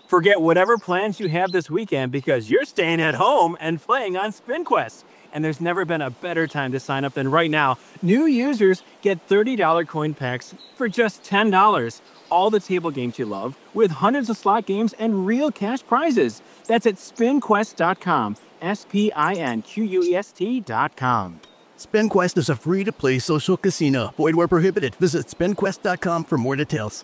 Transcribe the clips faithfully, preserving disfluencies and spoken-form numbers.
Forget whatever plans you have this weekend because you're staying at home and playing on SpinQuest. And there's never been a better time to sign up than right now. New users get thirty dollars coin packs for just ten dollars. All the table games you love, with hundreds of slot games and real cash prizes. That's at spin quest dot com. S P I N Q U E S T dot com. SpinQuest is a free-to-play social casino. Void where prohibited. Visit spin quest dot com for more details.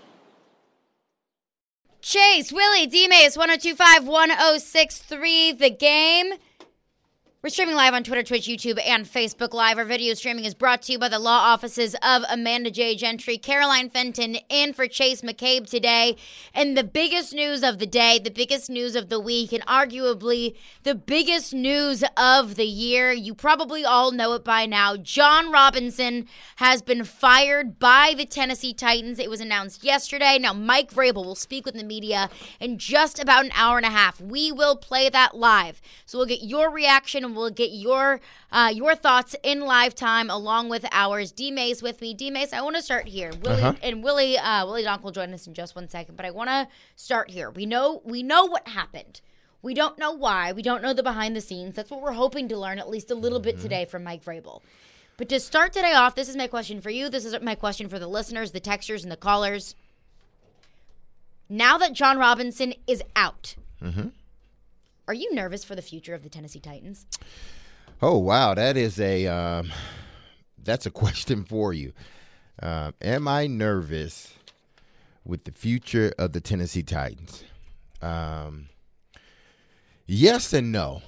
Chase, Willie, D-Mace, one oh two five, one oh six three, The Game. We're streaming live on Twitter, Twitch, YouTube, and Facebook Live. Our video streaming is brought to you by the law offices of Amanda J. Gentry. Caroline Fenton in for Chase McCabe today. And the biggest news of the day, the biggest news of the week, and arguably the biggest news of the year, you probably all know it by now. Jon Robinson has been fired by the Tennessee Titans. It was announced yesterday. Now, Mike Vrabel will speak with the media in just about an hour and a half. We will play that live. So we'll get your reaction and we'll get your uh, your thoughts in live time along with ours. D-Mace with me. D-Mace, I want to start here. Willie, uh-huh. And Willie uh, Willie Donk will join us in just one second, but I want to start here. We know we know what happened. We don't know why. We don't know the behind the scenes. That's what we're hoping to learn at least a little bit today from Mike Vrabel. But to start today off, this is my question for you. This is my question for the listeners, the texters, and the callers. Now that Jon Robinson is out, mm-hmm. are you nervous for the future of the Tennessee Titans? Oh, wow. That is a um, that's a question for you. Um, am I nervous with the future of the Tennessee Titans? Um, yes and no.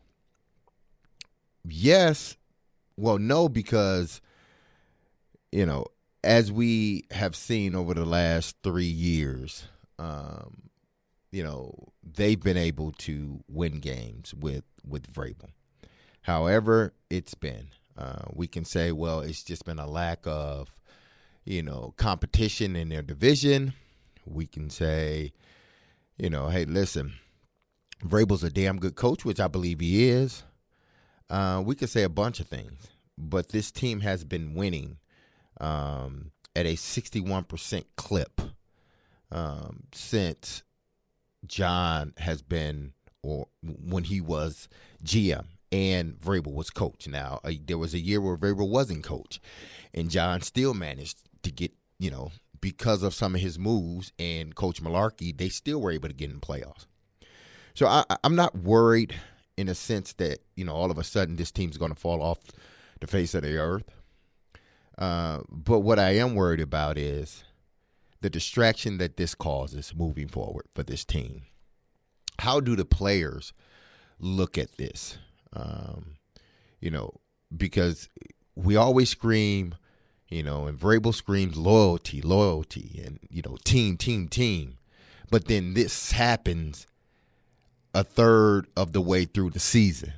Yes. Well, no, because, you know, as we have seen over the last three years, um, you know, they've been able to win games with, with Vrabel. However it's been, uh, we can say, well, it's just been a lack of, you know, competition in their division. We can say, you know, hey, listen, Vrabel's a damn good coach, which I believe he is. Uh, we could say a bunch of things, but this team has been winning um, at a sixty-one percent clip um, since Jon has been, or when he was G M. And Vrabel was coach. Now, uh, there was a year where Vrabel wasn't coach, and Jon still managed to get, you know, because of some of his moves and Coach Malarkey, they still were able to get in the playoffs. So I, I'm not worried in a sense that, you know, all of a sudden this team's going to fall off the face of the earth. Uh, but what I am worried about is the distraction that this causes moving forward for this team. How do the players look at this? Um, you know, because we always scream, you know, and Vrabel screams loyalty, loyalty, and, you know, team, team, team. But then this happens a third of the way through the season.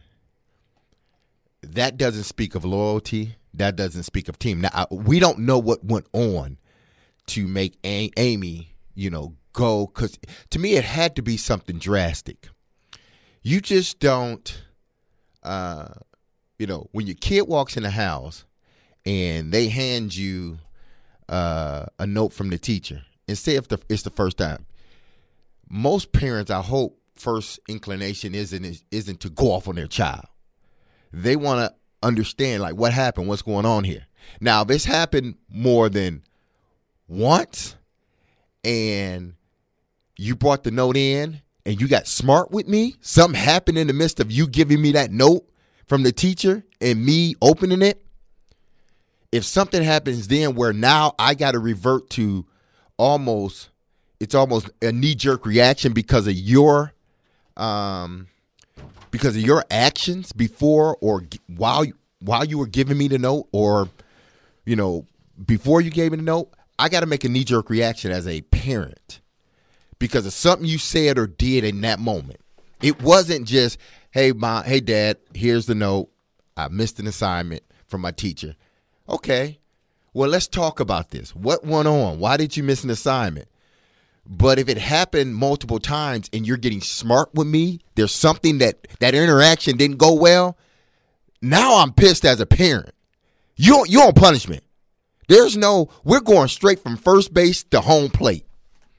That doesn't speak of loyalty. That doesn't speak of team. Now, I, we don't know what went on to make a- Amy, you know, go. Because to me, it had to be something drastic. You just don't. Uh, you know, when your kid walks in the house and they hand you uh, a note from the teacher, and say if the, it's the first time, most parents, I hope, first inclination isn't isn't to go off on their child. They want to understand, like, what happened, what's going on here. Now, if it's happened more than once, and you brought the note in, and you got smart with me, something happened in the midst of you giving me that note from the teacher and me opening it. If something happens then where now I got to revert to almost, it's almost a knee-jerk reaction because of your, um, because of your actions before or while while you were giving me the note, or, you know, before you gave me the note, I got to make a knee-jerk reaction as a parent. Because of something you said or did in that moment. It wasn't just, hey, mom, hey, dad, here's the note. I missed an assignment from my teacher. Okay, well, let's talk about this. What went on? Why did you miss an assignment? But if it happened multiple times and you're getting smart with me, there's something that that interaction didn't go well, now I'm pissed as a parent. You don't, you on punishment. There's no, we're going straight from first base to home plate.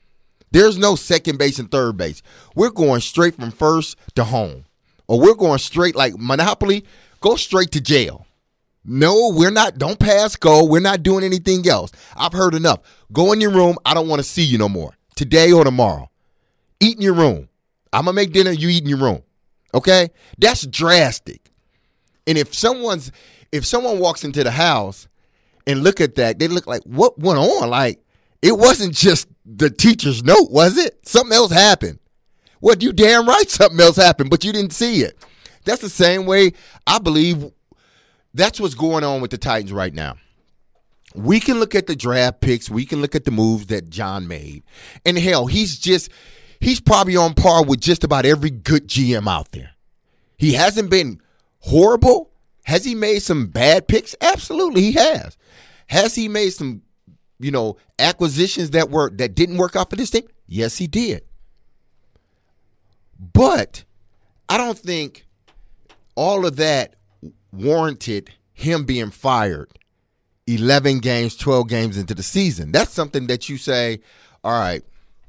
There's no second base and third base. We're going straight from first to home. Or we're going straight like Monopoly, go straight to jail. No, we're not. Don't pass go. We're not doing anything else. I've heard enough. Go in your room. I don't want to see you no more. Today or tomorrow. Eat in your room. I'm going to make dinner. You eat in your room. Okay? That's drastic. And if someone's, if someone walks into the house and look at that, they look like, what went on? Like, it wasn't just the teacher's note, was it? Something else happened. Well, you damn right something else happened, but you didn't see it. That's the same way I believe that's what's going on with the Titans right now. We can look at the draft picks. We can look at the moves that John made. And hell, he's just, he's probably on par with just about every good G M out there. He hasn't been horrible. Has he made some bad picks? Absolutely, he has. Has he made some, you know, acquisitions that were that didn't work out for this team? Yes, he did. But I don't think all of that warranted him being fired eleven games, twelve games into the season. That's something that you say, all right,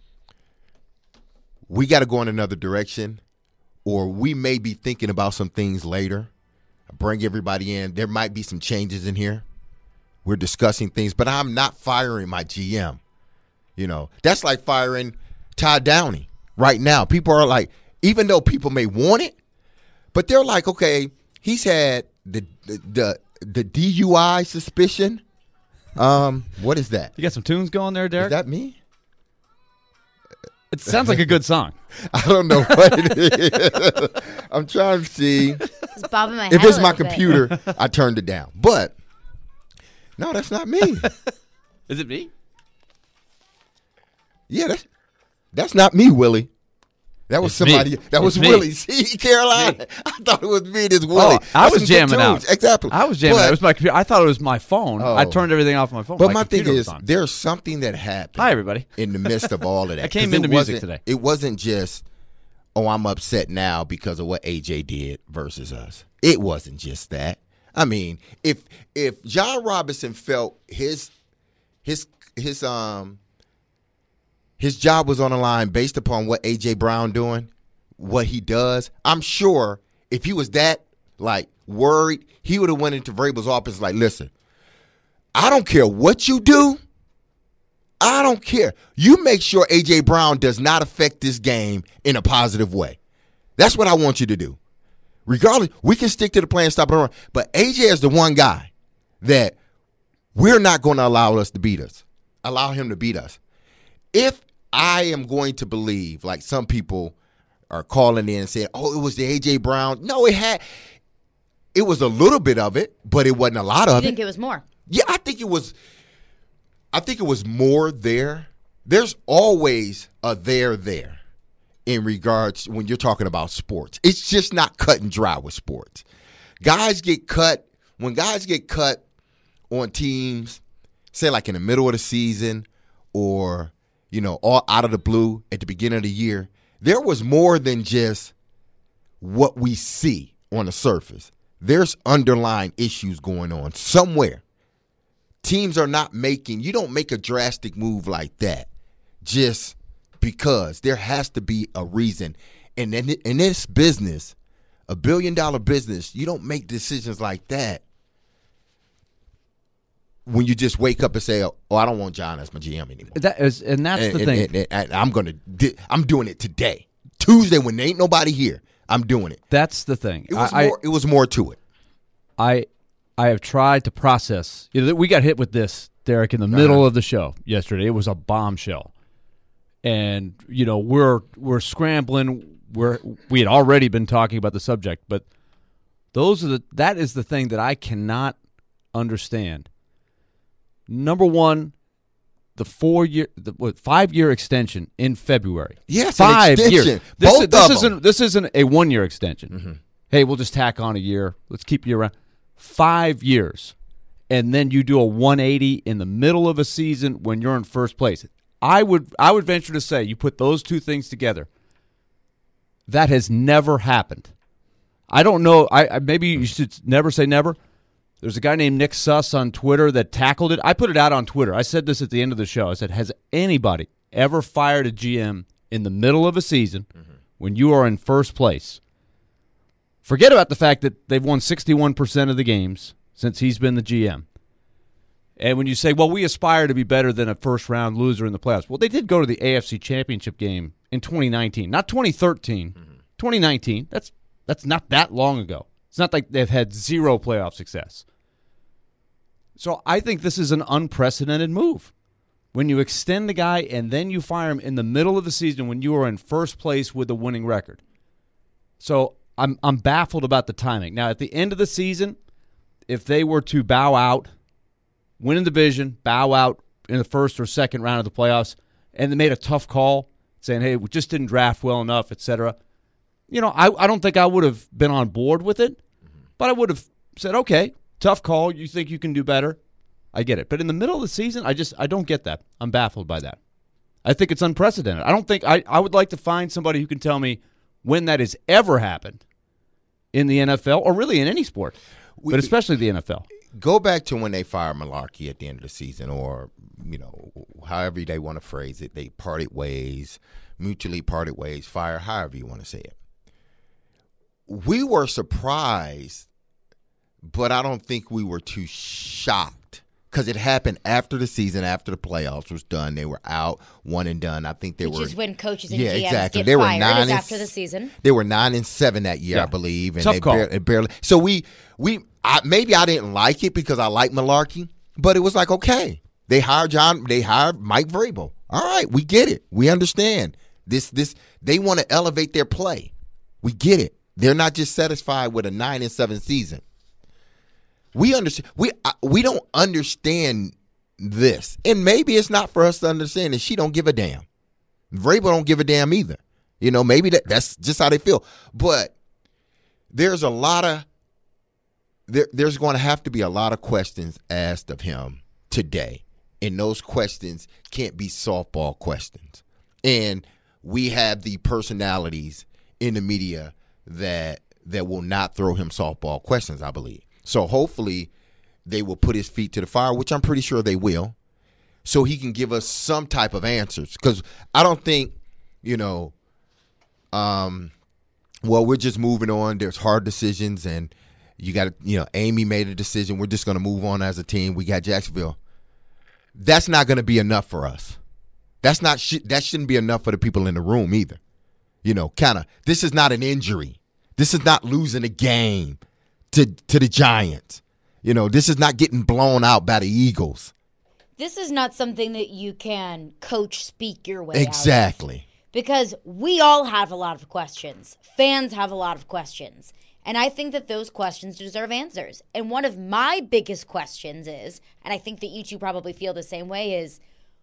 we got to go in another direction, or we may be thinking about some things later. Bring everybody in. There might be some changes in here. We're discussing things, but I'm not firing my G M. You know, that's like firing Todd Downing right now. People are like, even though people may want it, but they're like, okay, he's had the the the, the D U I suspicion. Um, what is that? You got some tunes going there, Derek? Is that me? It sounds like a good song. I don't know what it is. I'm trying to see. It's bobbing my If head it's a my little bit. computer, I turned it down. But no, that's not me. Is it me? Yeah, that's that's not me, Willie. That was It's somebody. me. That was It's me. Willie. See, Carolina. I thought it was me. This Willie. Oh, I That's was some good jamming out. tunes. Exactly. I was jamming But, out. It was my computer. I thought it was my phone. Oh. I turned everything off my phone. But my, my thing computer is, was on. there's something that happened. Hi, everybody. In the midst of all of that, I came 'Cause it into music wasn't- today. It wasn't just, oh, I'm upset now because of what A J did versus us. It wasn't just that. I mean, if if John Robinson felt his his his um his job was on the line based upon what A J Brown doing, what he does, I'm sure if he was that like worried, he would have went into Vrabel's office like, listen, I don't care what you do. I don't care. You make sure A J Brown does not affect this game in a positive way. That's what I want you to do. Regardless, we can stick to the plan, stop it run. But A J is the one guy that we're not going to allow us to beat us. Allow him to beat us. If I am going to believe, like some people are calling in and saying, oh, it was the A J Brown. No, it had, it was a little bit of it, but it wasn't a lot You of it. think it was more? Yeah, I think it was, I think it was more there. There's always a there there in regards when you're talking about sports. It's just not cut and dry with sports. Guys get cut, when guys get cut on teams, say like in the middle of the season or, you know, all out of the blue at the beginning of the year, there was more than just what we see on the surface. There's underlying issues going on somewhere. Teams are not making, you don't make a drastic move like that just because. There has to be a reason. And in, in this business, a billion dollar business, you don't make decisions like that when you just wake up and say, oh, I don't want John as my G M anymore. That is, and that's And, the and- thing. and- and- and I'm going to, I'm doing it today. Tuesday when there ain't nobody here, I'm doing it. that's the thing. It was I, more, it was more to it. I, I have tried to process. You know, we got hit with this, Derek, in the middle of the show yesterday. It was a bombshell, and you know we're we're scrambling. We're we had already been talking about the subject, but those are the that is the thing that I cannot understand. Number one, the four year, the what, five year extension in February. Yes, an five extension. years. This, Both is, this of 'em. isn't this isn't a one year extension. Mm-hmm. Hey, we'll just tack on a year. Let's keep you around. Five years, and then you do a one eighty in the middle of a season when you're in first place. I would I would venture to say you put those two things together. That has never happened. I don't know. I, I maybe you should never say never. There's a guy named Nick Suss on Twitter that tackled it. I put it out on Twitter. I said this at the end of the show. I said, has anybody ever fired a G M in the middle of a season mm-hmm. when you are in first place. Forget about the fact that they've won sixty-one percent of the games since he's been the G M. And when you say, well, we aspire to be better than a first-round loser in the playoffs. Well, they did go to the A F C Championship game in twenty nineteen, not twenty thirteen. Mm-hmm. twenty nineteen, that's that's not that long ago. It's not like they've had zero playoff success. So I think this is an unprecedented move. When you extend the guy and then you fire him in the middle of the season when you are in first place with a winning record. So I'm I'm baffled about the timing. Now, at the end of the season, if they were to bow out, win a division, bow out in the first or second round of the playoffs, and they made a tough call saying, hey, we just didn't draft well enough, et cetera, you know, I, I don't think I would have been on board with it, mm-hmm. but I would have said, okay, tough call. You think you can do better? I get it. But in the middle of the season, I just I don't get that. I'm baffled by that. I think it's unprecedented. I don't think I, I would like to find somebody who can tell me when that has ever happened in the N F L or really in any sport, we, but especially the N F L. Go back to when they fired Malarkey at the end of the season, or, you know, however they want to phrase it. They parted ways, mutually parted ways, fire, however you want to say it. We were surprised, but I don't think we were too shocked because it happened after the season, after the playoffs was done. They were out, one and done. I think they Which were. Which is when coaches and yeah, G Ms exactly. get they were fired nine is and, after the season. They were nine and seven that year, yeah. I believe, and Tough they call. barely, barely. So we we I, maybe I didn't like it because I like Malarkey, but it was like, okay, they hired John. They hired Mike Vrabel. All right, we get it. We understand this. This they want to elevate their play. We get it. They're not just satisfied with a nine and seven season. We understand. We we don't understand this, and maybe it's not for us to understand. And she don't give a damn. Vrabel don't give a damn either. You know, maybe that, that's just how they feel. But there's a lot of there. There's going to have to be a lot of questions asked of him today, and those questions can't be softball questions. And we have the personalities in the media that that will not throw him softball questions, I believe. So hopefully they will put his feet to the fire, which I'm pretty sure they will, so he can give us some type of answers. Because I don't think, you know, um, well, we're just moving on. There's hard decisions, and you got to, you know, Amy made a decision. We're just going to move on as a team. We got Jacksonville. That's not going to be enough for us. That's not sh- that shouldn't be enough for the people in the room either. You know, kind of, this is not an injury. This is not losing a game to to the Giants. You know, this is not getting blown out by the Eagles. This is not something that you can coach speak your way exactly. out of. Because we all have a lot of questions. Fans have a lot of questions. And I think that those questions deserve answers. And one of my biggest questions is, and I think that you two probably feel the same way, is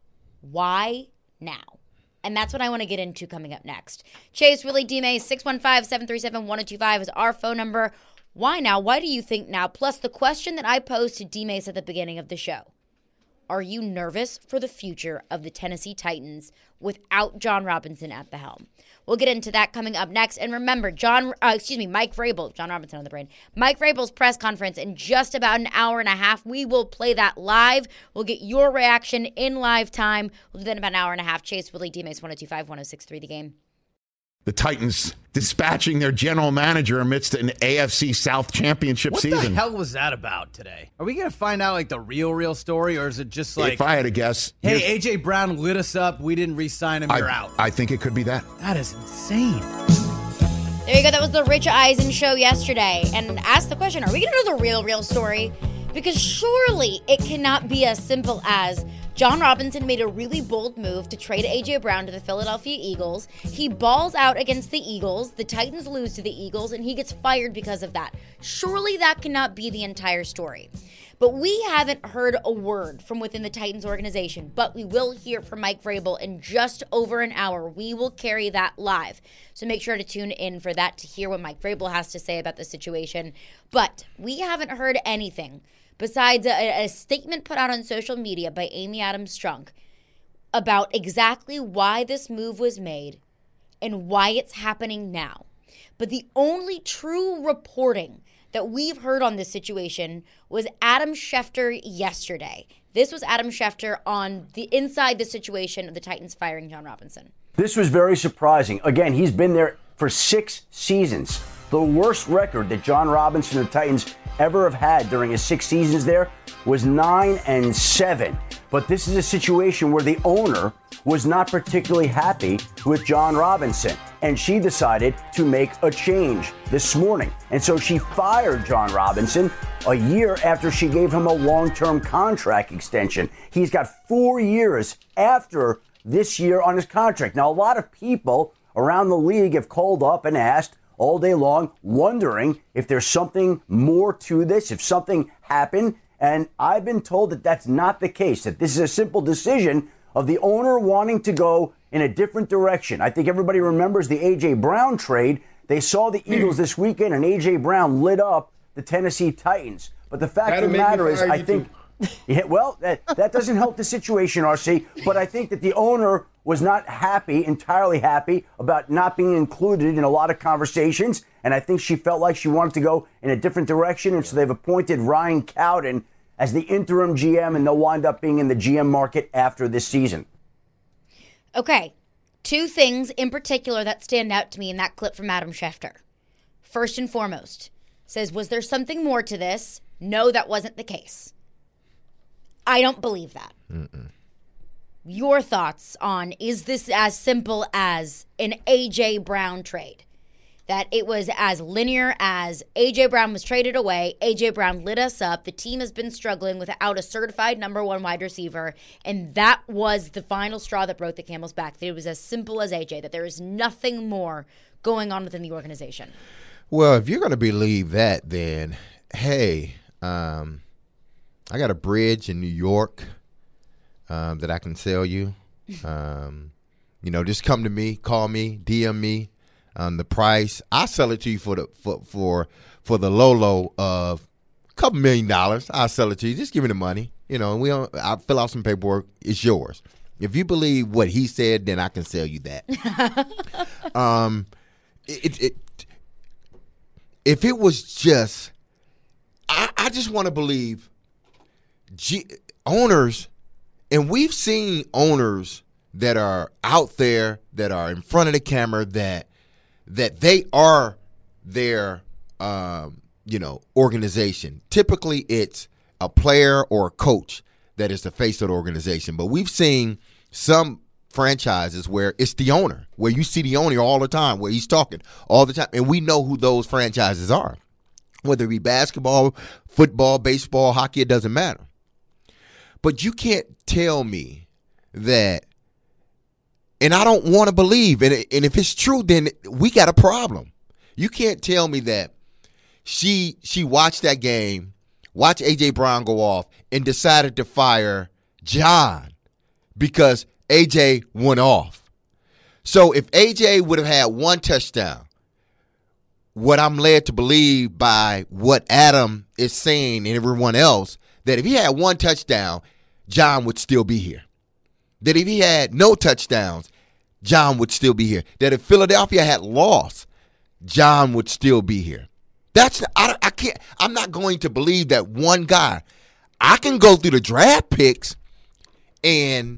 why now? And that's what I want to get into coming up next. Chase, Willie, D-May, six one five, seven three seven, one oh two five is our phone number. Why now? Why do you think now? Plus the question that I posed to D-Mace at the beginning of the show. Are you nervous for the future of the Tennessee Titans without John Robinson at the helm? We'll get into that coming up next. And remember, John, uh, excuse me, Mike Vrabel, John Robinson on the brain. Mike Vrabel's press conference in just about an hour and a half. We will play that live. We'll get your reaction in live time. We'll do that in about an hour and a half. Chase, Willie, D-Mace, one oh two five, one oh six three, The Game. The Titans dispatching their general manager amidst an A F C South championship what season. What the hell was that about today? Are we going to find out like the real, real story, or is it just like, if I had to guess, hey, A J Brown lit us up, we didn't re-sign him, you're I, out? I think it could be that. That is insane. There you go. That was the Rich Eisen show yesterday. And ask the question, are we going to know the real, real story? Because surely it cannot be as simple as John Robinson made a really bold move to trade A J Brown to the Philadelphia Eagles. He balls out against the Eagles. The Titans lose to the Eagles, and he gets fired because of that. Surely that cannot be the entire story. But we haven't heard a word from within the Titans organization, but we will hear from Mike Vrabel in just over an hour. We will carry that live. So make sure to tune in for that to hear what Mike Vrabel has to say about the situation. But we haven't heard anything besides a, a statement put out on social media by Amy Adams Strunk about exactly why this move was made and why it's happening now. But the only true reporting that we've heard on this situation was Adam Schefter yesterday. This was Adam Schefter on the inside the situation of the Titans firing John Robinson. This was very surprising. Again, he's been there for six seasons. The worst record that John Robinson and the Titans ever have had during his six seasons there was nine and seven. But this is a situation where the owner was not particularly happy with John Robinson, and she decided to make a change this morning. And so she fired John Robinson a year after she gave him a long-term contract extension. He's got four years after this year on his contract. Now, a lot of people around the league have called up and asked all day long, wondering if there's something more to this, if something happened. And I've been told that that's not the case, that this is a simple decision of the owner wanting to go in a different direction. I think everybody remembers the A J. Brown trade. They saw the Eagles this weekend, and A J. Brown lit up the Tennessee Titans. But the fact of the matter is, I think, yeah, well, that, that doesn't help the situation, R C. But I think that the owner was not happy, entirely happy, about not being included in a lot of conversations. And I think she felt like she wanted to go in a different direction. And so they've appointed Ryan Cowden as the interim G M, and they'll wind up being in the G M market after this season. Okay, two things in particular that stand out to me in that clip from Adam Schefter. First and foremost, says, was there something more to this? No, that wasn't the case. I don't believe that. Mm-mm. Your thoughts on, is this as simple as an A J. Brown trade? That it was as linear as A J. Brown was traded away, A J. Brown lit us up, the team has been struggling without a certified number one wide receiver, and that was the final straw that broke the camel's back, that it was as simple as A J, that there is nothing more going on within the organization. Well, if you're going to believe that, then, hey, um, I got a bridge in New York um, that I can sell you. Um, you know, just come to me, call me, D M me. On the price, I'll sell it to you for the for for, for the low low of a couple million dollars. I'll sell it to you. Just give me the money. You know, we don't. I'll fill out some paperwork. It's yours. If you believe what he said, then I can sell you that. um, it, it if it was just, I, I just want to believe G, owners, and we've seen owners that are out there that are in front of the camera that. that they are their, um, you know, organization. Typically, it's a player or a coach that is the face of the organization. But we've seen some franchises where it's the owner, where you see the owner all the time, where he's talking all the time. And we know who those franchises are, whether it be basketball, football, baseball, hockey, it doesn't matter. But you can't tell me that. And I don't want to believe, and, and if it's true, then we got a problem. You can't tell me that she she watched that game, watched A J. Brown go off, and decided to fire John because A J went off. So if A J would have had one touchdown, what I'm led to believe by what Adam is saying and everyone else, that if he had one touchdown, John would still be here. That if he had no touchdowns, John would still be here. That if Philadelphia had lost, John would still be here. That's I, I can't. I'm not going to believe that one guy. I can go through the draft picks and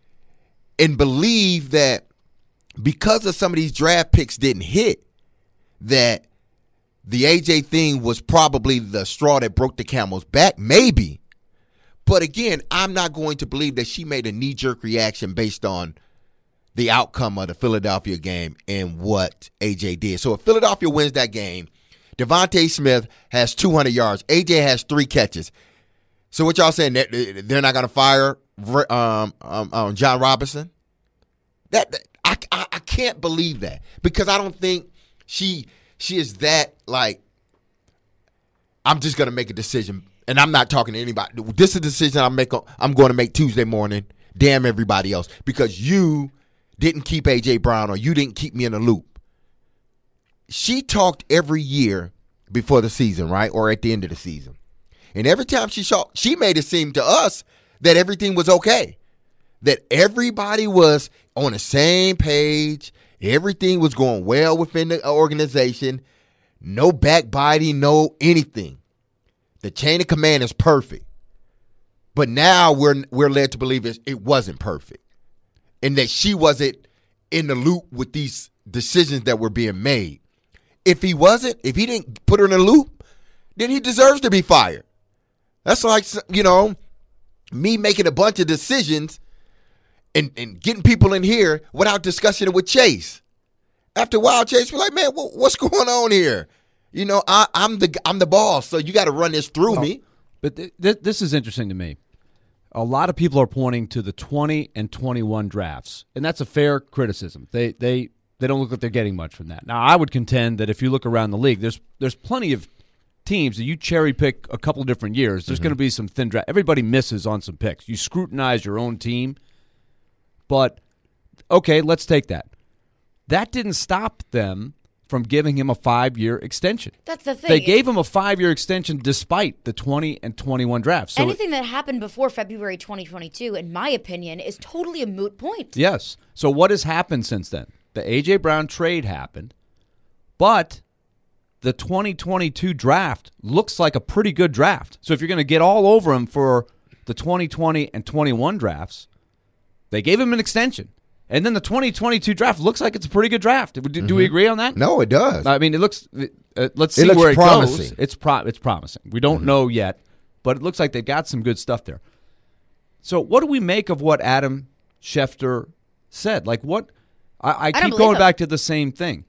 and believe that because of some of these draft picks didn't hit, that the A J thing was probably the straw that broke the camel's back. Maybe. But again, I'm not going to believe that she made a knee-jerk reaction based on the outcome of the Philadelphia game and what A J did. So if Philadelphia wins that game, Devontae Smith has two hundred yards. A J has three catches. So what y'all saying, they're not going to fire um, um, um, John Robinson? That, that I, I, I can't believe that because I don't think she she is that, like, I'm just going to make a decision. And I'm not talking to anybody. This is a decision I'm make. I'm going to make Tuesday morning. Damn everybody else, because you didn't keep A J. Brown or you didn't keep me in the loop. She talked every year before the season, right, or at the end of the season, and every time she talked, she made it seem to us that everything was okay, that everybody was on the same page, everything was going well within the organization, no backbiting, no anything. The chain of command is perfect. But now we're we're led to believe it, it wasn't perfect, and that she wasn't in the loop with these decisions that were being made. If he wasn't, if he didn't put her in the loop, then he deserves to be fired. That's like, you know, me making a bunch of decisions and, and getting people in here without discussing it with Chase. After a while, Chase be like, man, what, what's going on here? You know, I, I'm the I'm the boss, so you got to run this through well, me. But th- th- this is interesting to me. A lot of people are pointing to the twenty and twenty-one drafts, and that's a fair criticism. They they they don't look like they're getting much from that. Now, I would contend that if you look around the league, there's there's plenty of teams that you cherry pick a couple of different years. There's mm-hmm. going to be some thin draft. Everybody misses on some picks. You scrutinize your own team, but okay, let's take that. That didn't stop them from giving him a five-year extension. That's the thing. They gave him a five-year extension despite the twenty and twenty-one drafts. So anything that happened before February twenty twenty-two, in my opinion, is totally a moot point. Yes. So what has happened since then? The A J. Brown trade happened, but the twenty twenty-two draft looks like a pretty good draft. So if you're going to get all over him for the twenty twenty and twenty-one drafts, they gave him an extension. And then the twenty twenty-two draft looks like it's a pretty good draft. Do, mm-hmm. do we agree on that? No, it does. I mean, it looks. Uh, let's see it looks where it promising. goes. It's pro- It's promising. We don't mm-hmm. know yet, but it looks like they've got some good stuff there. So, what do we make of what Adam Schefter said? Like, what? I, I, I keep going him. back to the same thing.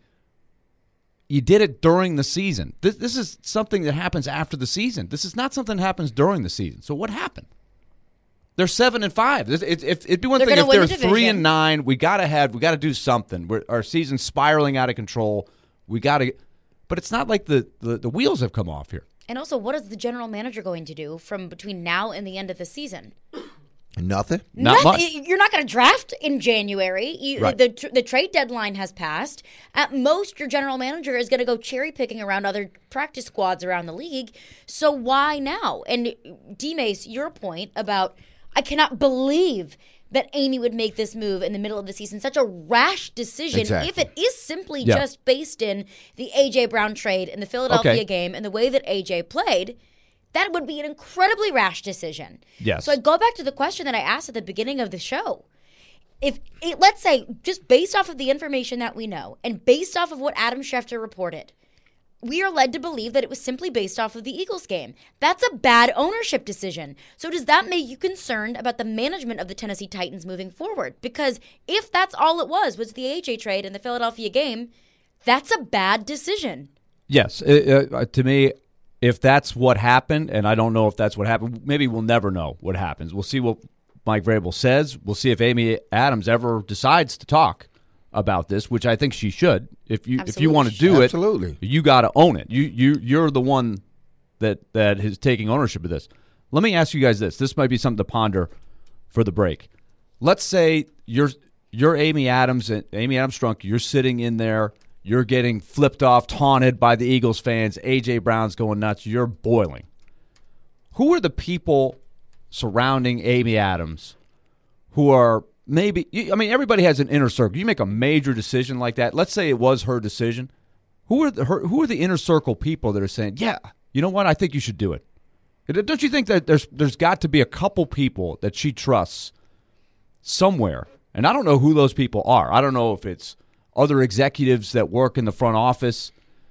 You did it during the season. This, this is something that happens after the season. This is not something that happens during the season. So, what happened? They're seven and five. It, it, it, it'd be one they're thing if they're the three and nine. We gotta have. We gotta do something. We're, our season's spiraling out of control. We gotta. But it's not like the, the, the wheels have come off here. And also, what is the general manager going to do from between now and the end of the season? Nothing. Not much. You're not going to draft in January. You, right. the, the trade deadline has passed. At most, your general manager is going to go cherry picking around other practice squads around the league. So why now? And D-Mace, your point about I cannot believe that Amy would make this move in the middle of the season. Such a rash decision. Exactly. If it is simply yeah. just based in the A J. Brown trade and the Philadelphia okay. game and the way that A J played, that would be an incredibly rash decision. Yes. So I go back to the question that I asked at the beginning of the show. If it, let's say, just based off of the information that we know and based off of what Adam Schefter reported, we are led to believe that it was simply based off of the Eagles game. That's a bad ownership decision. So does that make you concerned about the management of the Tennessee Titans moving forward? Because if that's all it was, was the A J trade and the Philadelphia game, that's a bad decision. Yes. Uh, uh, to me, if that's what happened, and I don't know if that's what happened, maybe we'll never know what happens. We'll see what Mike Vrabel says. We'll see if Amy Adams ever decides to talk about this, which I think she should. If you Absolutely. if you want to do Absolutely. it, you got to own it. You you you're the one that that is taking ownership of this. Let me ask you guys this. This might be something to ponder for the break. Let's say you're you're Amy Adams and Amy Adams Strunk. You're sitting in there. You're getting flipped off, taunted by the Eagles fans. A J. Brown's going nuts. You're boiling. Who are the people surrounding Amy Adams who are maybe, I mean, everybody has an inner circle. You make a major decision like that. Let's say it was her decision. Who are the, her, who are the inner circle people that are saying, yeah, you know what, I think you should do it? Don't you think that there's there's got to be a couple people that she trusts somewhere? And I don't know who those people are. I don't know if it's other executives that work in the front office.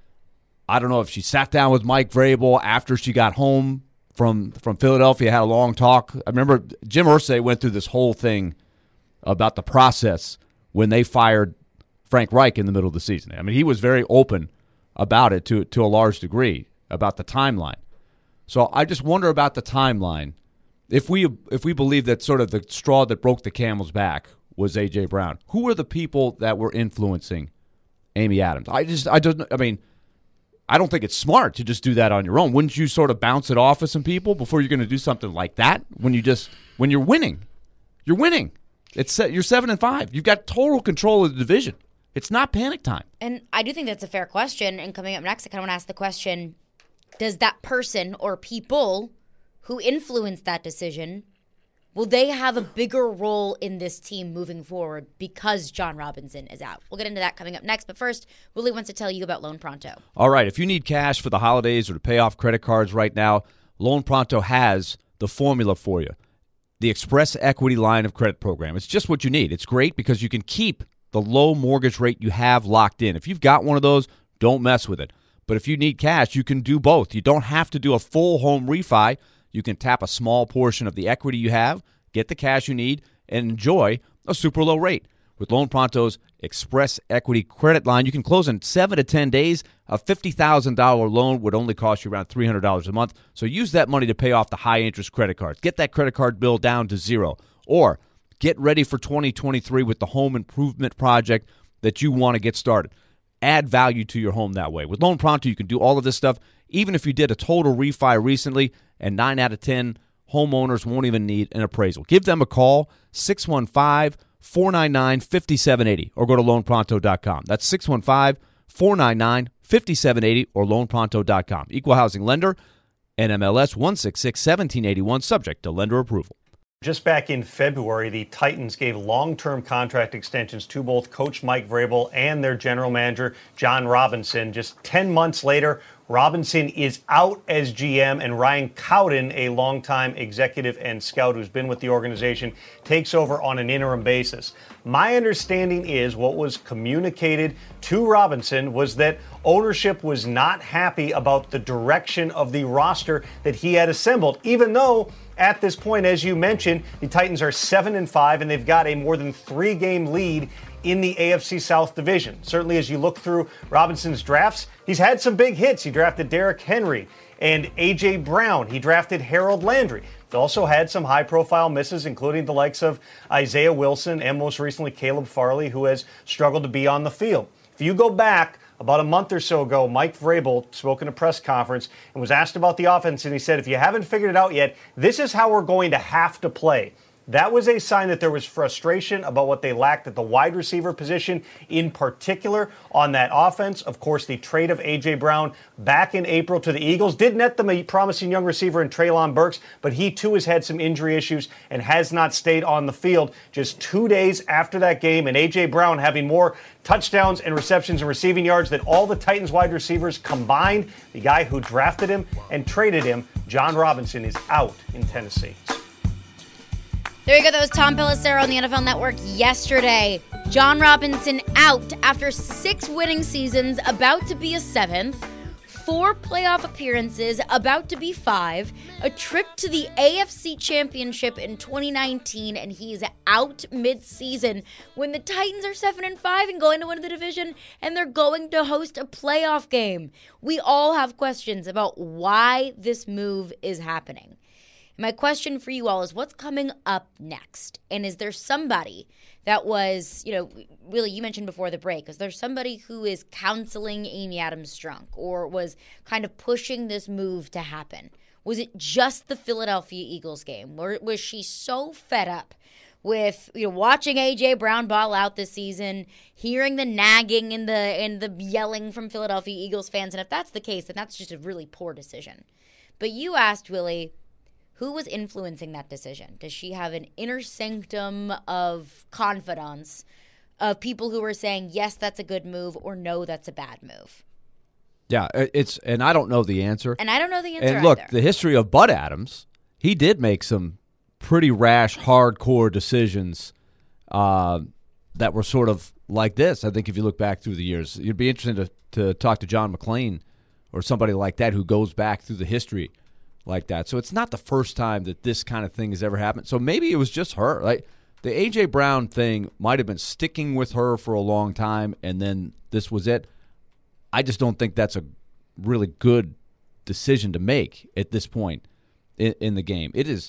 I don't know if she sat down with Mike Vrabel after she got home from, from Philadelphia, had a long talk. I remember Jim Irsay went through this whole thing about the process when they fired Frank Reich in the middle of the season. I mean, he was very open about it to to a large degree, about the timeline. So I just wonder about the timeline. If we if we believe that sort of the straw that broke the camel's back was A J. Brown, who are the people that were influencing Amy Adams? I just I don't I mean, I don't think it's smart to just do that on your own. Wouldn't you sort of bounce it off of some people before you're going to do something like that when you just when you're winning? You're winning. It's you're seven and five. You've got total control of the division. It's not panic time. And I do think that's a fair question. And coming up next, I kind of want to ask the question: does that person or people who influenced that decision, will they have a bigger role in this team moving forward because John Robinson is out? We'll get into that coming up next. But first, Willie wants to tell you about Loan Pronto. All right. If you need cash for the holidays or to pay off credit cards right now, Loan Pronto has the formula for you. The Express Equity Line of Credit Program. It's just what you need. It's great because you can keep the low mortgage rate you have locked in. If you've got one of those, don't mess with it. But if you need cash, you can do both. You don't have to do a full home refi. You can tap a small portion of the equity you have, get the cash you need, and enjoy a super low rate. With Loan Pronto's Express Equity Credit Line, you can close in seven to ten days. A fifty thousand dollars loan would only cost you around three hundred dollars a month. So use that money to pay off the high-interest credit cards. Get that credit card bill down to zero. Or get ready for twenty twenty-three with the home improvement project that you want to get started. Add value to your home that way. With Loan Pronto, you can do all of this stuff, even if you did a total refi recently, and nine out of ten homeowners won't even need an appraisal. Give them a call, six one five, four nine nine, five seven eight zero, or go to loan pronto dot com. That's six one five, four nine nine, five seven eight zero or loan pronto dot com. Equal housing lender, N M L S one six six, one seven eight one, subject to lender approval. Just back in February, the Titans gave long-term contract extensions to both Coach Mike Vrabel and their general manager, John Robinson. Just ten months later, Robinson is out as G M, and Ryan Cowden, a longtime executive and scout who's been with the organization, takes over on an interim basis. My understanding is what was communicated to Robinson was that ownership was not happy about the direction of the roster that he had assembled, even though at this point, as you mentioned, the Titans are seven and five, and they've got a more than three-game lead in the A F C South Division. Certainly, as you look through Robinson's drafts, he's had some big hits. He drafted Derrick Henry and A J. Brown. He drafted Harold Landry. He also had some high-profile misses, including the likes of Isaiah Wilson and most recently Caleb Farley, who has struggled to be on the field. If you go back about a month or so ago, Mike Vrabel spoke in a press conference and was asked about the offense, and he said, if you haven't figured it out yet, this is how we're going to have to play. That was a sign that there was frustration about what they lacked at the wide receiver position, in particular on that offense. Of course, the trade of A J. Brown back in April to the Eagles did net them a promising young receiver in Treylon Burks, but he too has had some injury issues and has not stayed on the field. Just two days after that game, and A J. Brown having more touchdowns and receptions and receiving yards than all the Titans wide receivers combined, the guy who drafted him and traded him, John Robinson, is out in Tennessee. There you go. That was Tom Pelissero on the N F L Network yesterday. John Robinson out after six winning seasons, about to be a seventh, four playoff appearances, about to be five, a trip to the A F C Championship in twenty nineteen, and he's out mid-season when the Titans are seven and five and going to win the division, and they're going to host a playoff game. We all have questions about why this move is happening. My question for you all is, what's coming up next? And is there somebody that was, you know, really, you mentioned before the break, is there somebody who is counseling Amy Adams-Strunk or was kind of pushing this move to happen? Was it just the Philadelphia Eagles game? Or was she so fed up with, you know, watching A J. Brown ball out this season, hearing the nagging and the and the yelling from Philadelphia Eagles fans? And if that's the case, then that's just a really poor decision. But you asked, Willie, who was influencing that decision? Does she have an inner sanctum of confidants of people who are saying, yes, that's a good move, or no, that's a bad move? Yeah, it's and I don't know the answer. And I don't know the answer And look, either. the history of Bud Adams, he did make some pretty rash, hardcore decisions uh, that were sort of like this. I think if you look back through the years, it'd be interesting to, to talk to John McClain or somebody like that who goes back through the history like that. So it's not the first time that this kind of thing has ever happened. So maybe it was just her. Like the A J. Brown thing might have been sticking with her for a long time, and then this was it. I just don't think that's a really good decision to make at this point in, in the game. It is,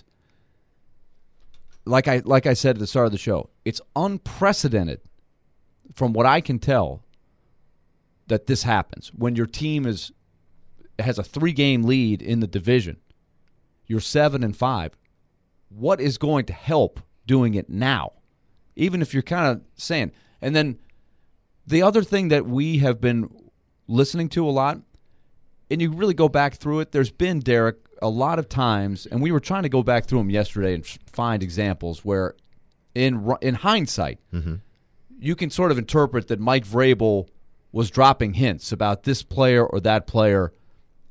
like I like I said at the start of the show, it's unprecedented from what I can tell that this happens when your team is has a three-game lead in the division. You're seven and five. What is going to help doing it now? Even if you're kind of saying, and then the other thing that we have been listening to a lot, and you really go back through it, there's been, Derek, a lot of times, and we were trying to go back through them yesterday and find examples where, in in hindsight, mm-hmm. you can sort of interpret that Mike Vrabel was dropping hints about this player or that player,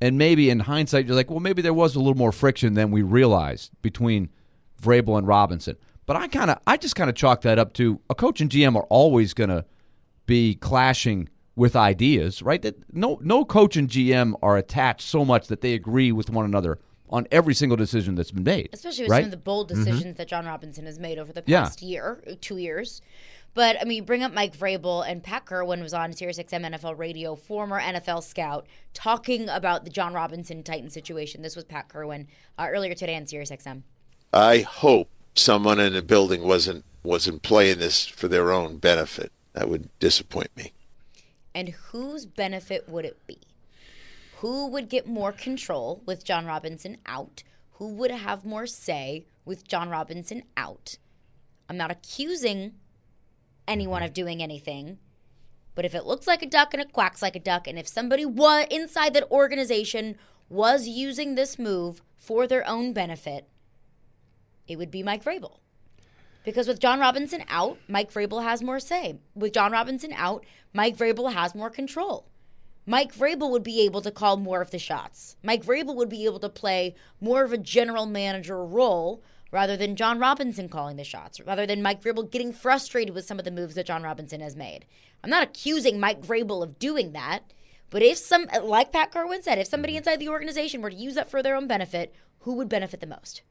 And maybe in hindsight, you're like, well, maybe there was a little more friction than we realized between Vrabel and Robinson. But I kind of, I just kind of chalk that up to a coach and G M are always going to be clashing with ideas, right? That no, no coach and G M are attached so much that they agree with one another on every single decision that's been made. Especially with right? some of the bold decisions mm-hmm. that John Robinson has made over the past yeah. year, two years. But, I mean, you bring up Mike Vrabel, and Pat Kerwin was on SiriusXM N F L Radio, former N F L scout, talking about the John Robinson Titan situation. This was Pat Kerwin uh, earlier today on SiriusXM. I hope someone in the building wasn't wasn't playing this for their own benefit. That would disappoint me. And whose benefit would it be? Who would get more control with John Robinson out? Who would have more say with John Robinson out? I'm not accusing anyone of doing anything, but if it looks like a duck and it quacks like a duck, and if somebody was inside that organization was using this move for their own benefit, it would be Mike Vrabel. Because with John Robinson out, Mike Vrabel has more say. With John Robinson out, Mike Vrabel has more control. Mike Vrabel would be able to call more of the shots. Mike Vrabel would be able to play more of a general manager role rather than John Robinson calling the shots, rather than Mike Vrabel getting frustrated with some of the moves that John Robinson has made. I'm not accusing Mike Vrabel of doing that, but if some, like Pat Kerwin said, if somebody inside the organization were to use that for their own benefit, who would benefit the most?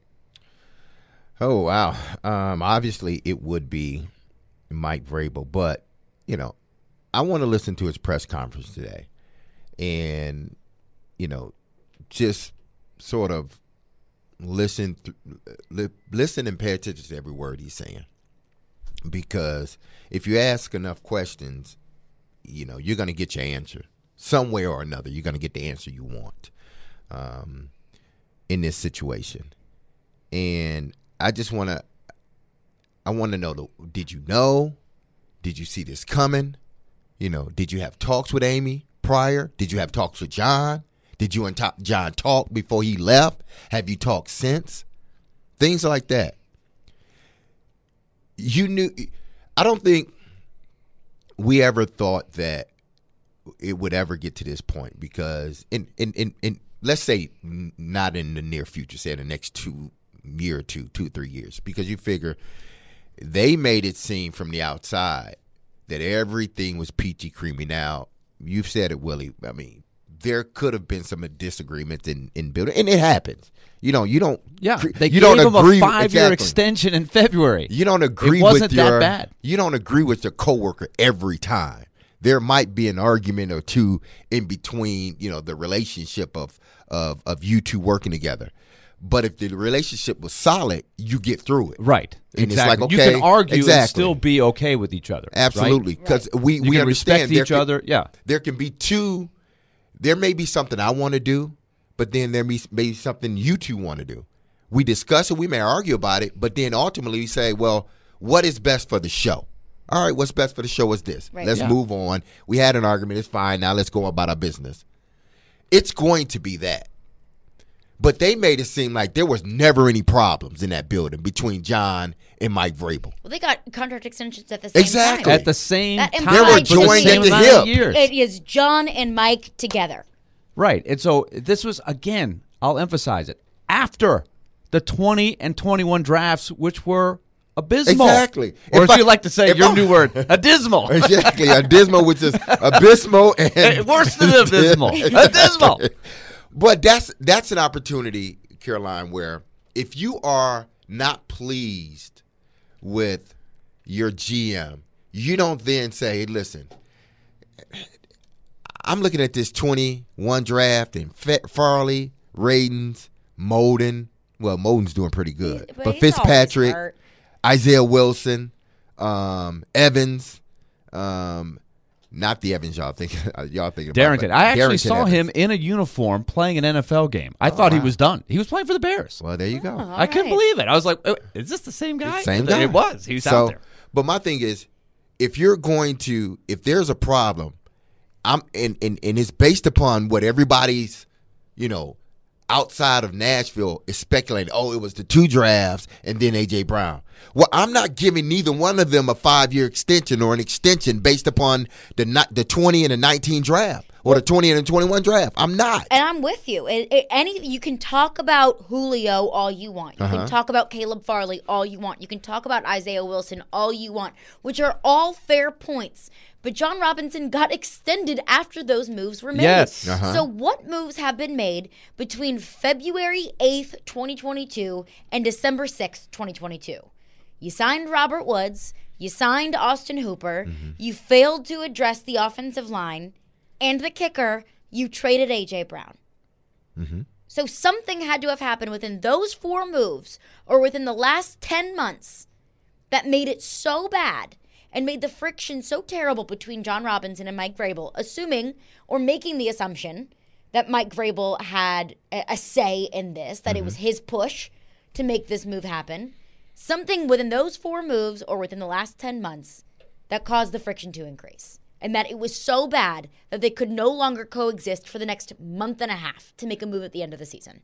Oh, wow. Um, obviously, it would be Mike Vrabel, but, you know, I want to listen to his press conference today and, you know, just sort of listen, th- li- listen and pay attention to every word he's saying. Because if you ask enough questions, you know, you're going to get your answer. Some way or another, you're going to get the answer you want um, in this situation. And I just want to, I want to know, did you know? Did you see this coming? You know, did you have talks with Amy prior? Did you have talks with John? Did you and John talk before he left? Have you talked since? Things like that. You knew, I don't think we ever thought that it would ever get to this point because in, in, in, in let's say not in the near future, say in the next two year or two, two, three years, because you figure they made it seem from the outside that everything was peachy creamy. Now, you've said it, Willie. I mean, there could have been some disagreements in, in building, and it happens. You know, you don't. Yeah, they you gave don't him agree, a five-year exactly. extension in February. You don't agree it wasn't with your. That bad. You don't agree with your coworker every time. There might be an argument or two in between. You know, the relationship of of of you two working together. But if the relationship was solid, you get through it. Right. And exactly. it's like, okay, you can argue exactly. and still be okay with each other. Absolutely. Because right? we, you we can understand respect each can, other. Yeah. There can be two. There may be something I want to do, but then there may be something you two want to do. We discuss it. We may argue about it, but then ultimately we say, well, what is best for the show? All right, what's best for the show is this. Right. Let's yeah. move on. We had an argument. It's fine. Now let's go about our business. It's going to be that. But they made it seem like there was never any problems in that building between John and Mike Vrabel. Well, they got contract extensions at the same exactly. time. At the same that time. They were joined at the hip. Years. It is John and Mike together. Right. And so this was, again, I'll emphasize it, after the twenty and twenty-one drafts, which were abysmal. Exactly. Or if as I, you like to say, your I, new word, abysmal. Exactly. Abysmal, which is abysmal and worse than abysmal. Abysmal. But that's that's an opportunity, Caroline, where if you are not pleased with your G M, you don't then say, hey, listen, I'm looking at this twenty-one draft and Farley, Radens, Molden. Well, Molden's doing pretty good. But, but Fitzpatrick, Isaiah Wilson, um, Evans, um, not the Evans y'all think y'all thinking about. Darrington. I actually Darrington saw Evans. him in a uniform playing an N F L game. I oh, thought wow. he was done. He was playing for the Bears. Well, there you go. Oh, I couldn't right. believe it. I was like, oh, is this the same guy? The same guy. It was. He was so, out there. But my thing is, if you're going to, if there's a problem, I'm and, and, and it's based upon what everybody's, you know, outside of Nashville is speculating, oh, it was the two drafts and then A J Brown. Well, I'm not giving neither one of them a five-year extension or an extension based upon the the twenty and the nineteen draft. or the twenty and twenty-one draft. I'm not. And I'm with you. It, it, any you can talk about Julio all you want. You Uh-huh. can talk about Caleb Farley all you want. You can talk about Isaiah Wilson all you want, which are all fair points. But John Robinson got extended after those moves were made. Yes. Uh-huh. So what moves have been made between February eighth, twenty twenty-two and December sixth, twenty twenty-two? You signed Robert Woods. You signed Austin Hooper. Mm-hmm. You failed to address the offensive line. And the kicker, you traded A J. Brown. Mm-hmm. So something had to have happened within those four moves or within the last ten months that made it so bad and made the friction so terrible between John Robinson and Mike Vrabel, assuming or making the assumption that Mike Vrabel had a, a say in this, that mm-hmm. it was his push to make this move happen. Something within those four moves or within the last ten months that caused the friction to increase. And that it was so bad that they could no longer coexist for the next month and a half to make a move at the end of the season.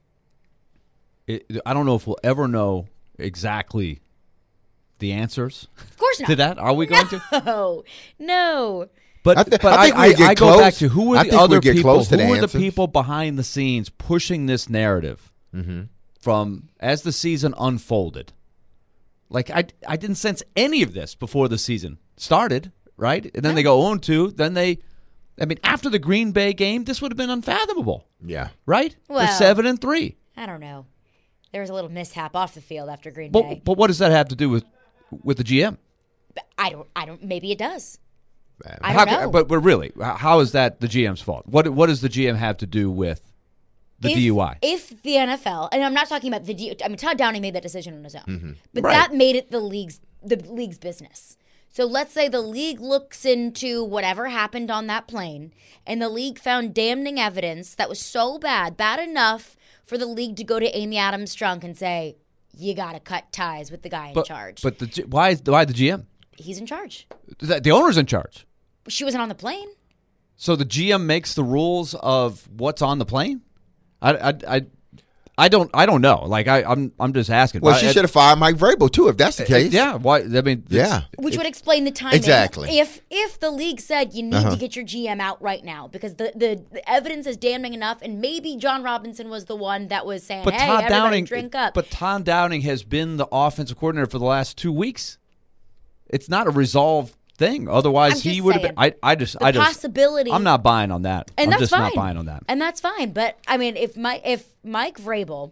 It, I don't know if we'll ever know exactly the answers. Of course not. To that? Are we going no, to? No, no. But, I th- but I I, think I, we'd get I go close. back to who I are the think other we'd get people? close to Who the are the answers. people behind the scenes pushing this narrative Mm-hmm. from as the season unfolded? Like I, I didn't sense any of this before the season started, right? And then they go oh and two. Then they, I mean, after the Green Bay game, this would have been unfathomable, Yeah. right? Well, They're seven and three. I don't know. There was a little mishap off the field after Green But Bay. but what does that have to do with with the G M? I don't. I don't. Maybe it does. Man. I How don't ca- know. But but really, how is that the G M's fault? What what does the G M have to do with the if, D U I? If the N F L, and I'm not talking about the D, I mean Todd Downing made that decision on his own, Mm-hmm. but Right. that made it the league's the league's business. So let's say the league looks into whatever happened on that plane, and the league found damning evidence that was so bad, bad enough for the league to go to Amy Adams Strunk and say, "You got to cut ties with the guy in But, charge." but the G- why is why the G M? He's in charge. The, the owner's in charge. She wasn't on the plane. So the G M makes the rules of what's on the plane. I, I, I, I don't I don't know. Like I I'm I'm just asking. Well, I- she I- should have fired Mike Vrabel too, if that's the case. Yeah. Why? I mean. it's- Yeah. Which would explain the timing. Exactly. If if the league said you need Uh-huh. to get your G M out right now because the, the, the evidence is damning enough, and maybe John Robinson was the one that was saying, But "Hey, Todd everybody Downing. drink up." But Todd Downing has been the offensive coordinator for the last two weeks. It's not a resolved thing. Otherwise, I'm he just would have been. I saying, I just the I just possibility- I'm not buying on that. and I'm that's just fine. not buying on that. And that's fine. But I mean, if my if Mike Vrabel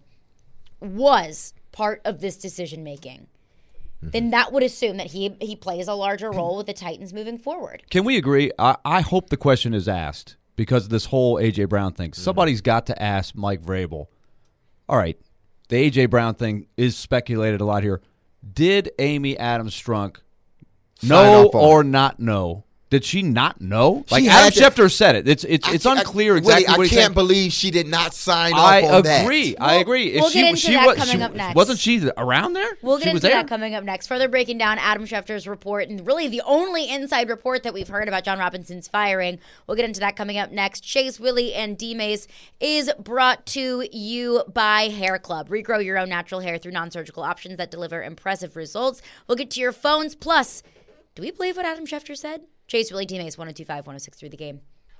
was part of this decision making, then that would assume that he he plays a larger role with the Titans moving forward. Can we agree? I, I hope the question is asked because of this whole A J. Brown thing. Somebody's got to ask Mike Vrabel. All right, the A J. Brown thing is speculated a lot here. Did Amy Adams Strunk Sign know off on or not know? Did she not know? Like She Adam had to- Schefter said it. It's it's it's I- I- unclear Willie, exactly I what he can't said. believe she did not sign off I on that. agree. I We'll- agree. If we'll she, get into she that was, coming she, up next. Wasn't she around there? We'll get she was into there. that coming up next. Further breaking down Adam Schefter's report and really the only inside report that we've heard about John Robinson's firing. We'll get into that coming up next. Chase, Willie, and D-Mace is brought to you by Hair Club. Regrow your own natural hair through non-surgical options that deliver impressive results. We'll get to your phones. Plus, do we believe what Adam Schefter said? Chase, Willie, D-Mace, one oh two five, one oh six three, The Game.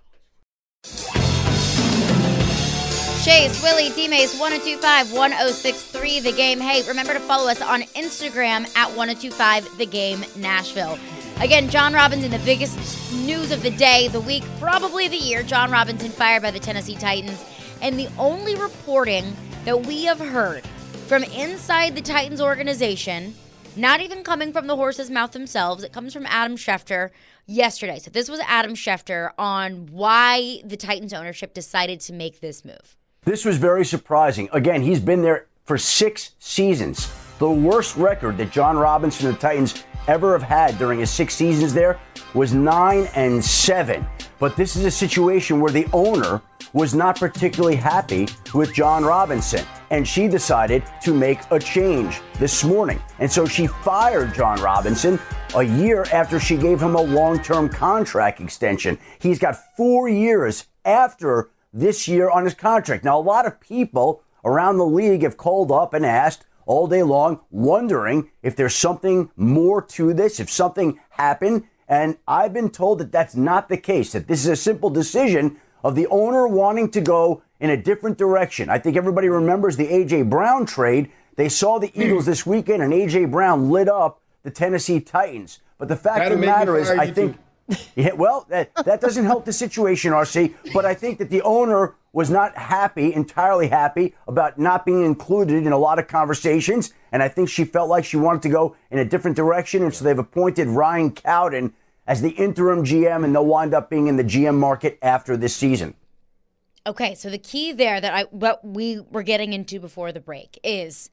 Chase, Willie, D-Mace, one oh two five, one oh six three, The Game. Hey, remember to follow us on Instagram at one oh two five, The Game, Nashville. Again, John Robinson, the biggest news of the day, the week, probably the year. John Robinson fired by the Tennessee Titans. And the only reporting that we have heard from inside the Titans organization, not even coming from the horse's mouth themselves, it comes from Adam Schefter yesterday. So this was Adam Schefter on why the Titans ownership decided to make this move. This was very surprising. Again, he's been there for six seasons. The worst record that John Robinson and the Titans ever have had during his six seasons there was nine and seven. But this is a situation where the owner was not particularly happy with John Robinson, and she decided to make a change this morning. And so she fired John Robinson a year after she gave him a long-term contract extension. He's got four years after this year on his contract. Now, a lot of people around the league have called up and asked all day long, wondering if there's something more to this, if something happened And I've been told that that's not the case, that this is a simple decision of the owner wanting to go in a different direction. I think everybody remembers the A J. Brown trade. They saw the Eagles this weekend, and A J. Brown lit up the Tennessee Titans. But the fact That'll of the make me matter is, fire I you think, yeah, well, that, that doesn't help the situation, R C. But I think that the owner was not happy, entirely happy, about not being included in a lot of conversations. And I think she felt like she wanted to go in a different direction. And so they've appointed Ryan Cowden as the interim G M, and they'll wind up being in the G M market after this season. Okay, so the key there that I what we were getting into before the break is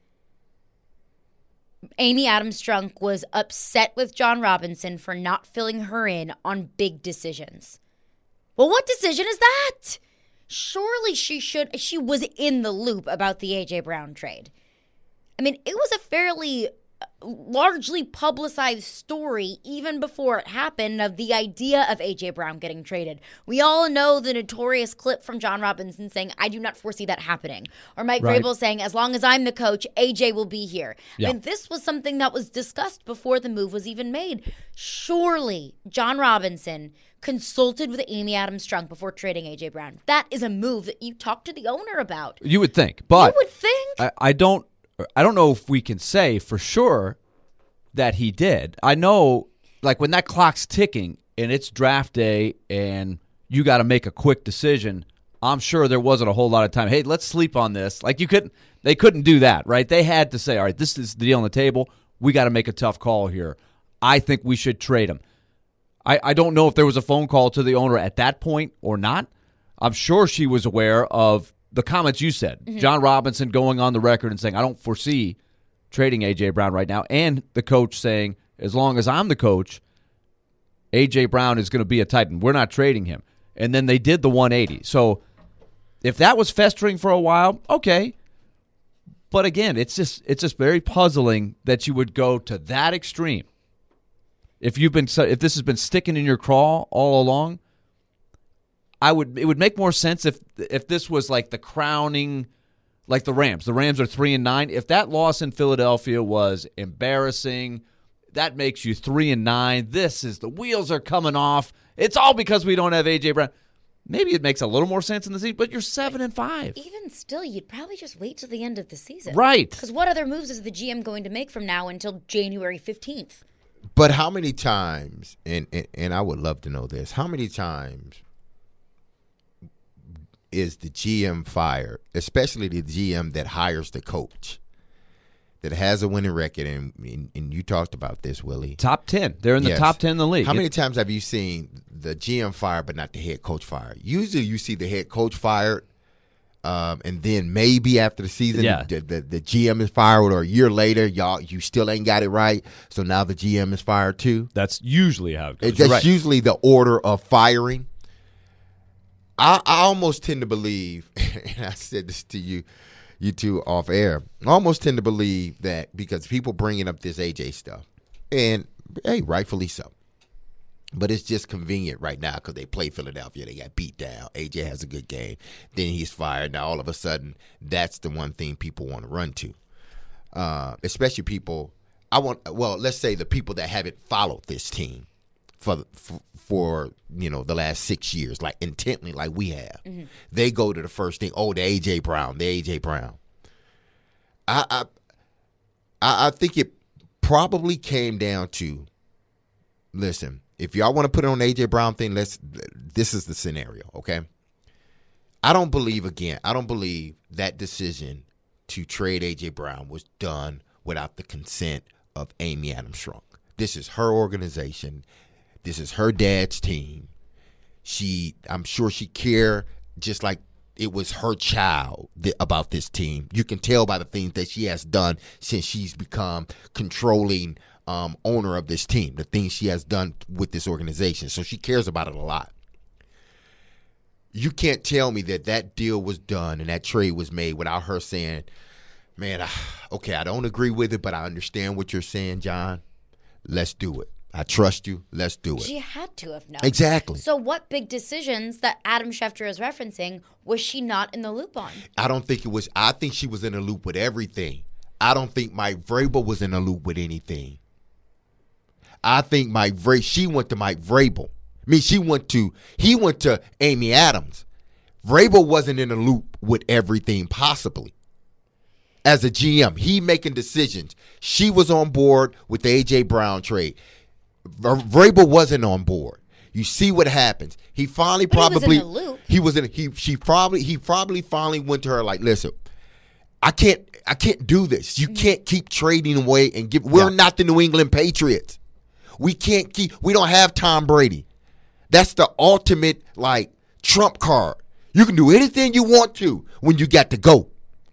Amy Adams Strunk was upset with John Robinson for not filling her in on big decisions. Well, what decision is that? Surely she should she was in the loop about the A J. Brown trade. I mean, it was a fairly largely publicized story even before it happened of the idea of A J. Brown getting traded. We all know the notorious clip from John Robinson saying, I do not foresee that happening. Or Mike Right. Vrabel saying, as long as I'm the coach, A J will be here. Yeah. I mean, this was something that was discussed before the move was even made. Surely John Robinson consulted with Amy Adams Strunk before trading A J. Brown. That is a move that you talked to the owner about. You would think, but You would think. I, I don't. I don't know if we can say for sure that he did. I know, like when that clock's ticking and it's draft day and you got to make a quick decision. I'm sure there wasn't a whole lot of time. Hey, let's sleep on this. Like you couldn't. They couldn't do that, right? They had to say, all right, this is the deal on the table. We got to make a tough call here. I think we should trade him. I, I don't know if there was a phone call to the owner at that point or not. I'm sure she was aware of the comments you said. Mm-hmm. John Robinson going on the record and saying, I don't foresee trading A J. Brown right now. And the coach saying, as long as I'm the coach, A J. Brown is going to be a Titan. We're not trading him. And then they did the one eighty. So if that was festering for a while, okay. But again, it's just it's just very puzzling that you would go to that extreme. If you've been if this has been sticking in your craw all along, I would it would make more sense if if this was like the crowning, like the Rams. The Rams are three and nine. If that loss in Philadelphia was embarrassing, that makes you three and nine. This is the wheels are coming off. It's all because we don't have A J. Brown. Maybe it makes a little more sense in the season, but you're seven and five. Even still, you'd probably just wait till the end of the season, right? Because what other moves is the G M going to make from now until January fifteenth? But how many times, and, and, and I would love to know this, how many times is the G M fired, especially the G M that hires the coach, that has a winning record, and, and, and you talked about this, Willie. Top ten. They're in the Yes. top ten in the league. How many times have you seen the G M fired but not the head coach fired? Usually you see the head coach fired, um, and then maybe after the season, Yeah. the, the, the G M is fired, or a year later, y'all you still ain't got it right, so now the G M is fired too. That's usually how it goes. That's right. usually the order of firing. I, I almost tend to believe, and I said this to you, you two off air, I almost tend to believe that because people bringing up this A J stuff, and hey, rightfully so. But it's just convenient right now because they play Philadelphia. They got beat down. A J has a good game. Then he's fired. Now, all of a sudden, that's the one thing people want to run to. Uh, especially people, I want, well, let's say the people that haven't followed this team for, for, for you know, the last six years, like intently like we have. Mm-hmm. They go to the first thing, oh, the A J. Brown, the A J. Brown. I, I, I think it probably came down to, listen, if y'all want to put it on the A J. Brown thing, let's. This is the scenario, okay? I don't believe, again, I don't believe that decision to trade A J. Brown was done without the consent of Amy Adams Strunk. This is her organization. This is her dad's team. She, I'm sure she cared just like it was her child th- about this team. You can tell by the things that she has done since she's become controlling Um, owner of this team, the things she has done with this organization. So she cares about it a lot. You can't tell me that that deal was done and that trade was made without her saying, man, I, okay, I don't agree with it, but I understand what you're saying, John. Let's do it. I trust you. Let's do it. She had to have known. Exactly. So what big decisions that Adam Schefter is referencing was she not in the loop on? I don't think it was. I think she was in a loop with everything. I don't think Mike Vrabel was in a loop with anything. I think Mike Vrabel, she went to Mike Vrabel. I mean, she went to, he went to Amy Adams. Vrabel wasn't in the loop with everything possibly. As a G M, he making decisions. She was on board with the A J. Brown trade. Vrabel wasn't on board. You see what happens. He finally but probably he was in the loop. He was in he she probably he probably finally went to her like, listen, I can't I can't do this. You can't keep trading away and give we're yeah. not the New England Patriots. We can't keep we don't have Tom Brady. That's the ultimate like trump card. You can do anything you want to when you got to go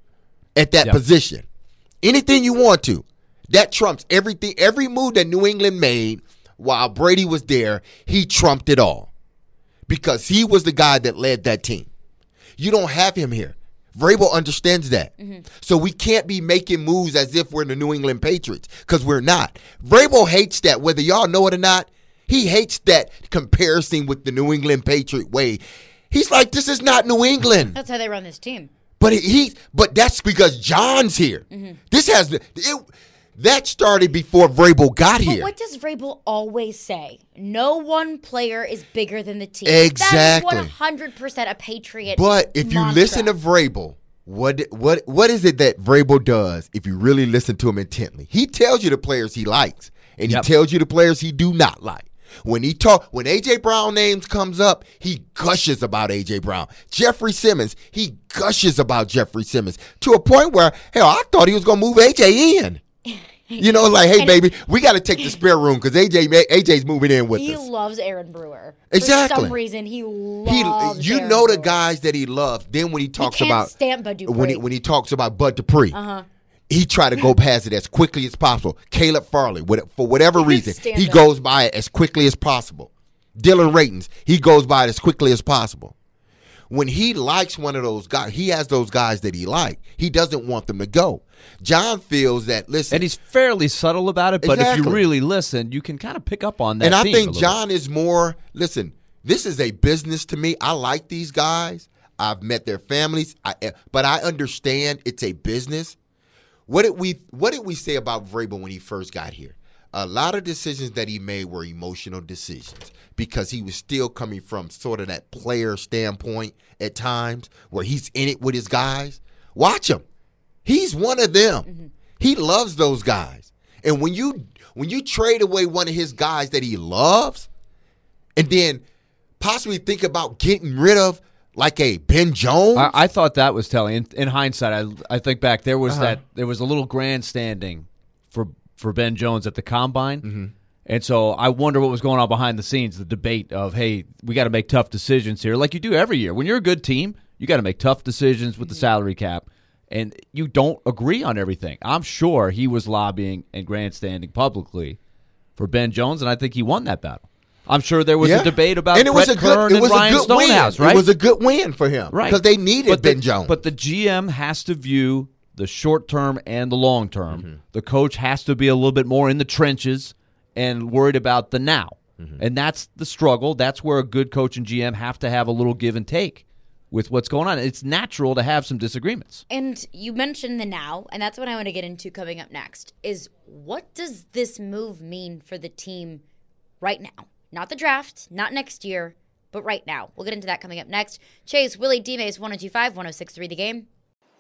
at that yep. position. Anything you want to. That trumps everything. Every move that New England made while Brady was there, he trumped it all. Because he was the guy that led that team. You don't have him here. Vrabel understands that. Mm-hmm. So we can't be making moves as if we're the New England Patriots, because we're not. Vrabel hates that, whether y'all know it or not. He hates that comparison with the New England Patriot way. He's like, this is not New England. That's how they run this team. But he, he but that's because John's here. Mm-hmm. This has it, that started before Vrabel got but here. What does Vrabel always say? No one player is bigger than the team. Exactly. That is one hundred percent a Patriot. But if you mantra. listen to Vrabel, what what what is it that Vrabel does? If you really listen to him intently, he tells you the players he likes, and yep. he tells you the players he do not like. When he talk, when A J. Brown names comes up, he gushes about A J. Brown. Jeffrey Simmons, he gushes about Jeffrey Simmons to a point where, hell, I thought he was going to move A J in. You know, like, hey, baby, we got to take the spare room because A J A J's moving in with he us. He loves Aaron Brewer. Exactly. For some reason, he loves he, You Aaron know Brewer. the guys that he loves. Then when he talks he can't about stand Bud Dupree. when he when he talks about Bud Dupree, uh-huh. he tried to go past it as quickly as possible. Caleb Farley, for whatever reason, he up. goes by it as quickly as possible. Dylan Ratons, he goes by it as quickly as possible. When he likes one of those guys, he has those guys that he likes. He doesn't want them to go. John feels that, listen. And he's fairly subtle about it, but exactly. if you really listen, you can kind of pick up on that. And I theme think a little John bit. is more, listen, this is a business to me. I like these guys. I've met their families, I, but I understand it's a business. What did we What did we say about Vrabel when he first got here? A lot of decisions that he made were emotional decisions because he was still coming from sort of that player standpoint at times where he's in it with his guys. Watch him. He's one of them. Mm-hmm. He loves those guys. And when you when you trade away one of his guys that he loves and then possibly think about getting rid of like a Ben Jones? I, I thought that was telling. In, in hindsight, I I think back there was uh-huh. that there was a little grandstanding for for Ben Jones at the combine, mm-hmm. and so I wonder what was going on behind the scenes. The debate of, hey, we got to make tough decisions here, like you do every year. When you're a good team, you got to make tough decisions with the salary cap, and you don't agree on everything. I'm sure he was lobbying and grandstanding publicly for Ben Jones, and I think he won that battle. I'm sure there was yeah. a debate about and it Brett was a Kern good, it was and Ryan a good Stonehouse, win. right? It was a good win for him, right? Because they needed but Ben the, Jones. But the G M has to view the short term and the long term. Mm-hmm. The coach has to be a little bit more in the trenches and worried about the now, mm-hmm. and that's the struggle. That's where a good coach and G M have to have a little give and take with what's going on. It's natural to have some disagreements. And you mentioned the now, and that's what I want to get into coming up next, is what does this move mean for the team right now? Not the draft, not next year, but right now. We'll get into that coming up next. Chase, Willie, D-Mays, one oh two five, one oh six three The Game.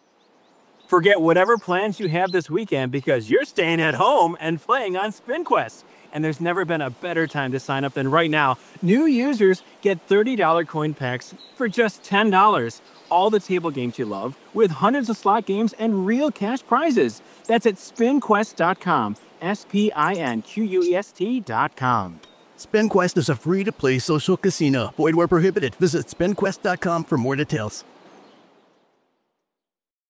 Forget whatever plans you have this weekend because you're staying at home and playing on SpinQuest. And there's never been a better time to sign up than right now. New users get thirty dollars coin packs for just ten dollars. All the table games you love with hundreds of slot games and real cash prizes. That's at spin quest dot com. S P I N Q U E S T dot com. SpinQuest is a free-to-play social casino. Void where prohibited. Visit spin quest dot com for more details.